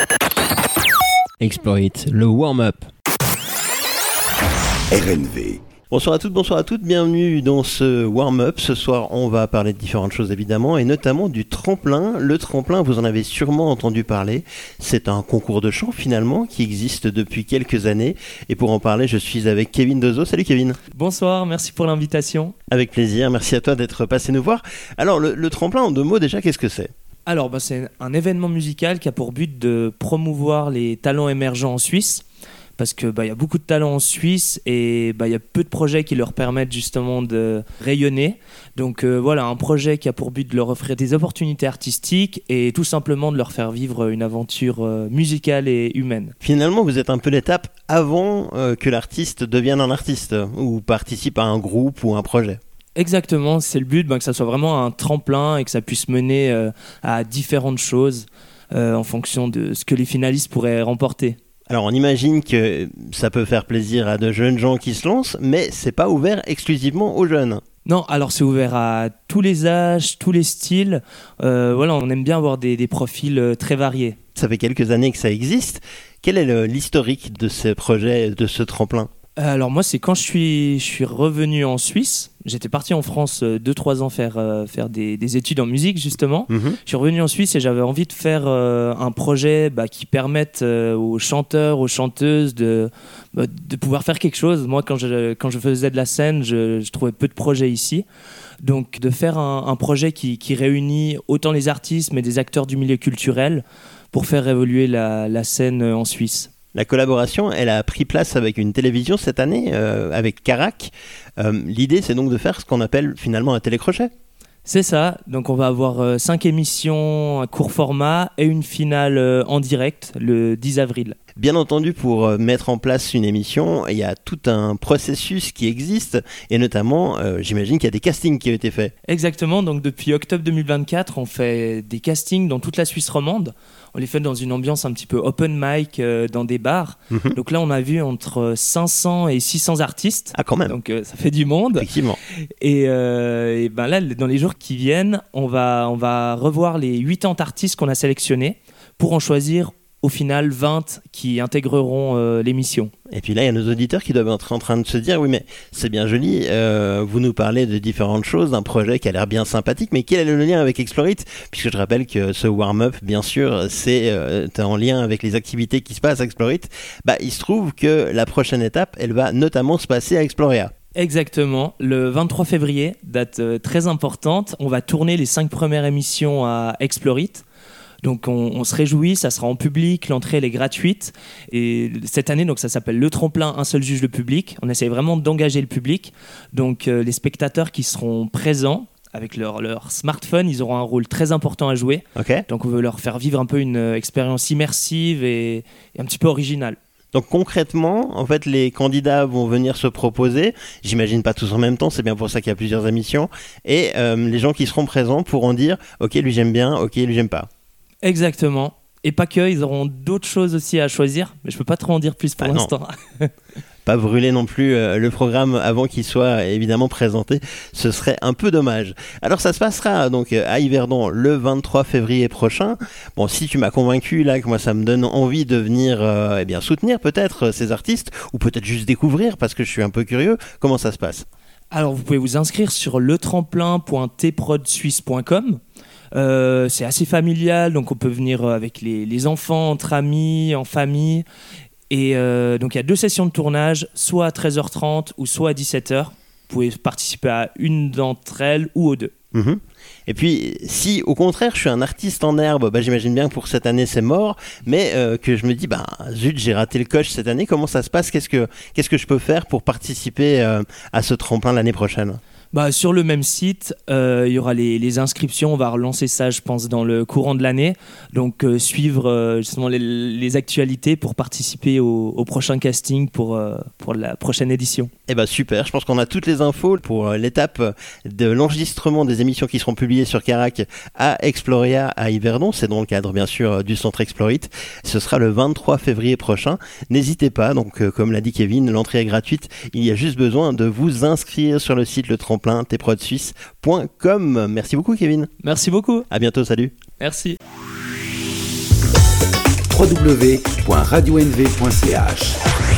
Exploit, le warm-up. RNV. Bonsoir à toutes, bienvenue dans ce warm-up. Ce soir, on va parler de différentes choses évidemment, et notamment du tremplin. Le tremplin, vous en avez sûrement entendu parler. C'est un concours de chant finalement qui existe depuis quelques années. Et pour en parler, je suis avec Kevin Dozo. Salut Kevin. Bonsoir, merci pour l'invitation. Avec plaisir, merci à toi d'être passé nous voir. Alors le tremplin, en 2 mots déjà, qu'est-ce que c'est ? Alors, c'est un événement musical qui a pour but de promouvoir les talents émergents en Suisse. Parce que y a beaucoup de talents en Suisse et il y a peu de projets qui leur permettent justement de rayonner. Donc voilà, un projet qui a pour but de leur offrir des opportunités artistiques et tout simplement de leur faire vivre une aventure musicale et humaine. Finalement, vous êtes un peu l'étape avant que l'artiste devienne un artiste ou participe à un groupe ou un projet. Exactement, c'est le but, que ça soit vraiment un tremplin et que ça puisse mener à différentes choses en fonction de ce que les finalistes pourraient remporter. Alors on imagine que ça peut faire plaisir à de jeunes gens qui se lancent, mais c'est pas ouvert exclusivement aux jeunes. Non, alors c'est ouvert à tous les âges, tous les styles. On aime bien avoir des profils très variés. Ça fait quelques années que ça existe. Quel est l'historique de ce projet, de ce tremplin ? Alors moi, c'est quand je suis revenu en Suisse. J'étais parti en France 2-3 ans faire des études en musique justement. Je suis revenu en Suisse et j'avais envie de faire un projet qui permette aux chanteurs, aux chanteuses de pouvoir faire quelque chose. Moi, quand je faisais de la scène, je trouvais peu de projets ici. Donc de faire un projet qui réunit autant les artistes mais des acteurs du milieu culturel pour faire évoluer la scène en Suisse. La collaboration, elle a pris place avec une télévision cette année, avec Carac. L'idée, c'est donc de faire ce qu'on appelle finalement un télécrochet. C'est ça, donc on va avoir 5 émissions à court format et une finale en direct le 10 avril. Bien entendu, pour mettre en place une émission, il y a tout un processus qui existe, et notamment, j'imagine qu'il y a des castings qui ont été faits. Exactement, donc depuis octobre 2024, on fait des castings dans toute la Suisse romande. On les fait dans une ambiance un petit peu open mic, dans des bars. Donc là, on a vu entre 500 et 600 artistes. Ah, quand même. Donc ça fait du monde. Effectivement. Et là, dans les jours qui viennent, on va revoir les 80 artistes qu'on a sélectionnés pour en choisir au final 20 qui intégreront l'émission. Et puis là, il y a nos auditeurs qui doivent être en train de se dire, oui, mais c'est bien joli, vous nous parlez de différentes choses, d'un projet qui a l'air bien sympathique, mais quel est le lien avec Exploit ? Puisque je rappelle que ce warm-up, bien sûr, c'est en lien avec les activités qui se passent à Exploit. Il se trouve que la prochaine étape, elle va notamment se passer à Exploria. Exactement, le 23 février, date très importante, on va tourner les 5 premières émissions à Exploit. Donc on se réjouit, ça sera en public, l'entrée elle est gratuite. Et cette année, donc, ça s'appelle Le Tremplin, un seul juge le public. On essaie vraiment d'engager le public. Donc les spectateurs qui seront présents avec leur smartphone, ils auront un rôle très important à jouer. Okay. Donc on veut leur faire vivre un peu une expérience immersive et un petit peu originale. Donc concrètement, en fait, les candidats vont venir se proposer, j'imagine pas tous en même temps, c'est bien pour ça qu'il y a plusieurs émissions, et les gens qui seront présents pourront dire « Ok, lui j'aime bien, ok, lui j'aime pas ». Exactement. Et pas que, ils auront d'autres choses aussi à choisir, mais je peux pas trop en dire plus pour l'instant. Pas brûler non plus le programme avant qu'il soit évidemment présenté, ce serait un peu dommage. Alors ça se passera donc à Yverdon le 23 février prochain. Bon, si tu m'as convaincu là, que moi ça me donne envie de venir soutenir peut-être ces artistes, ou peut-être juste découvrir parce que je suis un peu curieux, comment ça se passe ? Alors vous pouvez vous inscrire sur letremplin.tprodsuisse.com. C'est assez familial, donc on peut venir avec les enfants, entre amis, en famille. Et donc il y a 2 sessions de tournage, soit à 13h30 ou soit à 17h. Vous pouvez participer à une d'entre elles ou aux 2. Et puis, si au contraire je suis un artiste en herbe, j'imagine bien que pour cette année c'est mort, mais que je me dis, zut, j'ai raté le coche cette année, comment ça se passe ? Qu'est-ce que je peux faire pour participer à ce tremplin l'année prochaine ? Sur le même site, il y aura les inscriptions. On va relancer ça, je pense, dans le courant de l'année. Donc, suivre justement les actualités pour participer au prochain casting pour la prochaine édition. Super, je pense qu'on a toutes les infos pour l'étape de l'enregistrement des émissions qui seront publiées sur Carac à Exploria à Yverdon. C'est dans le cadre, bien sûr, du centre Exploit. Ce sera le 23 février prochain. N'hésitez pas, donc comme l'a dit Kevin, l'entrée est gratuite. Il y a juste besoin de vous inscrire sur le site Le Tremplin. tprodsuisse.com. Merci beaucoup Kevin. Merci beaucoup. À bientôt, salut. Merci. www.radionv.ch.